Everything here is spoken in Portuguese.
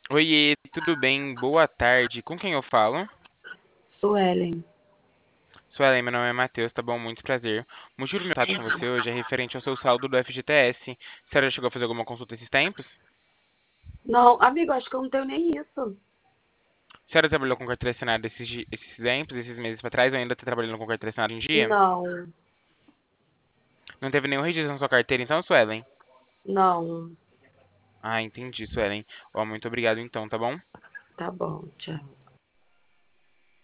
Oiê, tudo bem? Boa tarde. Com quem eu falo? Suelen. Suelen, meu nome é Matheus, tá bom? Muito prazer. O motivo do meu contato com você hoje é referente ao seu saldo do FGTS. A senhora já chegou a fazer alguma consulta esses tempos? Não, amigo, acho que eu não tenho nem isso. A senhora trabalhou com carteira assinada esses tempos, esses meses pra trás, ou ainda tá trabalhando com carteira assinada em dia? Não, Não teve nenhum registro na sua carteira, então, Suelen? não. Ah, entendi, Suelen. Ó, muito obrigado então, tá bom? Tá bom, tchau.